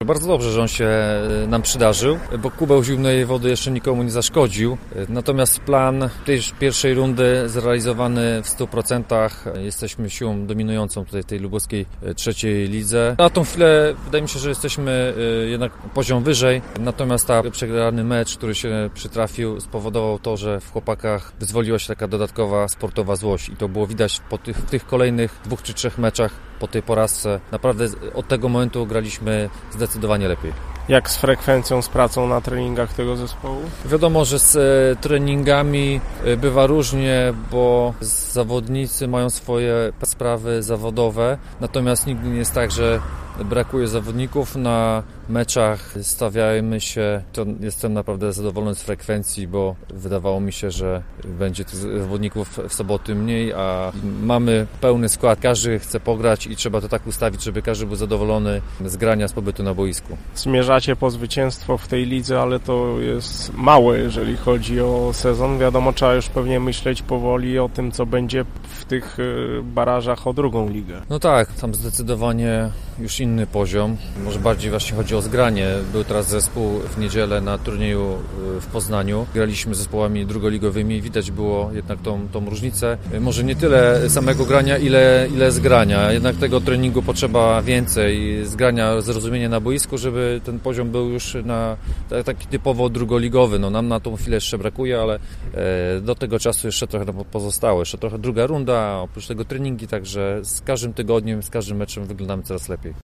bardzo dobrze, że on się nam przydarzył, bo kubeł zimnej wody jeszcze nikomu nie zaszkodził. Natomiast plan tej pierwszej rundy zrealizowany w 100%. Jesteśmy siłą dominującą tutaj tej lubuskiej trzeciej lidze. Na tą chwilę wydaje mi się, że jesteśmy jednak poziom wyżej. Natomiast przegrany mecz, który się przytrafił, spowodował to, że w chłopakach wyzwoliła się taka dodatkowa sportowa złość i to było widać w tych kolejnych 2 czy 3 meczach po tej porażce. Naprawdę od tego momentu graliśmy zdecydowanie lepiej. Jak z frekwencją, z pracą na treningach tego zespołu? Wiadomo, że z treningami bywa różnie, bo zawodnicy mają swoje sprawy zawodowe, natomiast nigdy nie jest tak, że brakuje zawodników. Na meczach stawiajmy się, to jestem naprawdę zadowolony z frekwencji, bo wydawało mi się, że będzie tych zawodników w soboty mniej, a mamy pełny skład. Każdy chce pograć i trzeba to tak ustawić, żeby każdy był zadowolony z grania, z pobytu na boisku. Zmierzacie po zwycięstwo w tej lidze, ale to jest małe, jeżeli chodzi o sezon. Wiadomo, trzeba już pewnie myśleć powoli o tym, co będzie w tych barażach o drugą ligę. No tak, tam zdecydowanie już inny poziom. Może bardziej właśnie chodzi o zgranie. Był teraz zespół w niedzielę na turnieju w Poznaniu. Graliśmy z zespołami drugoligowymi. Widać było jednak tą różnicę. Może nie tyle samego grania, ile zgrania. Jednak tego treningu potrzeba więcej. Zgrania, zrozumienia na boisku, żeby ten poziom był już taki typowo drugoligowy. No, nam na tą chwilę jeszcze brakuje, ale do tego czasu jeszcze trochę pozostało. Jeszcze trochę druga runda, oprócz tego treningi, także z każdym tygodniem, z każdym meczem wyglądamy coraz lepiej.